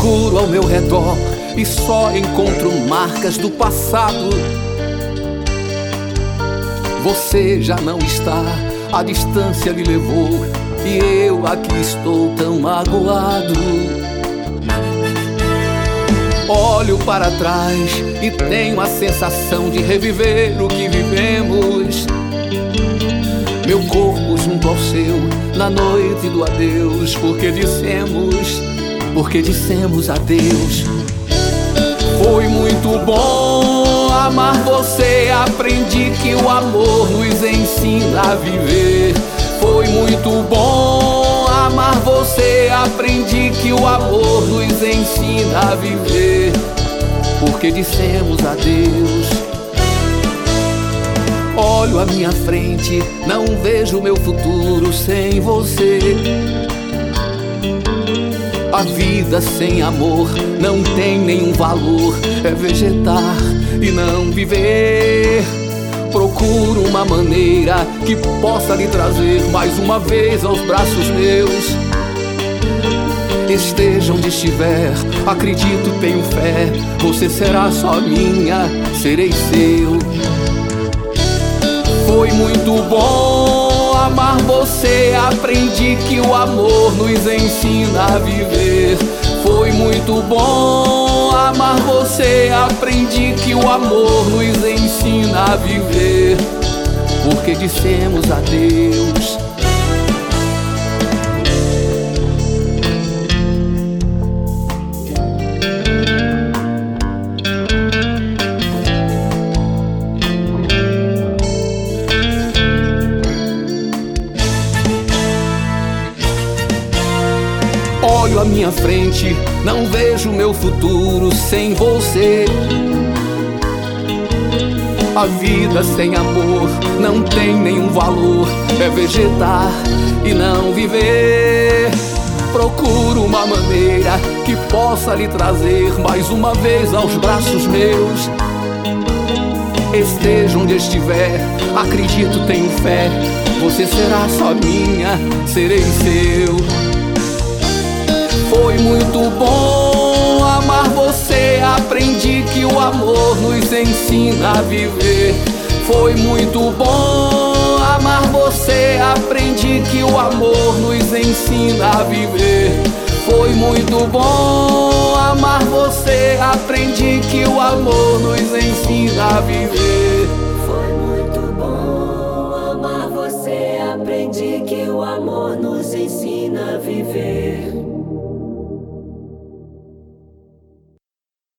Procuro ao meu redor e só encontro marcas do passado. Você já não está, a distância lhe levou, e eu aqui estou tão magoado. Olho para trás e tenho a sensação de reviver o que vivemos. Meu corpo junto ao seu, na noite do adeus, porque dissemos adeus. Foi muito bom amar você, aprendi que o amor nos ensina a viver. Foi muito bom amar você, aprendi que o amor nos ensina a viver, porque dissemos adeus. Olho à minha frente, não vejo meu futuro sem você. A vida sem amor não tem nenhum valor, é vegetar e não viver. Procuro uma maneira que possa lhe trazer mais uma vez aos braços meus. Esteja onde estiver, acredito, tenho fé, você será só minha, serei seu. Foi muito bom amar você, aprendi que o amor nos ensina a viver. Foi muito bom amar você, aprendi que o amor nos ensina a viver, porque dissemos adeus. Olho à minha frente, não vejo meu futuro sem você. A vida sem amor não tem nenhum valor, é vegetar e não viver. Procuro uma maneira que possa lhe trazer mais uma vez aos braços meus. Esteja onde estiver, acredito, tenho fé, você será só minha, serei seu. Foi muito bom amar você, aprendi que o amor nos ensina a viver. Foi muito bom amar você, aprendi que o amor nos ensina a viver. Foi muito bom amar você, aprendi que o amor nos ensina a viver. Foi muito bom amar você, aprendi que o amor nos ensina a viver.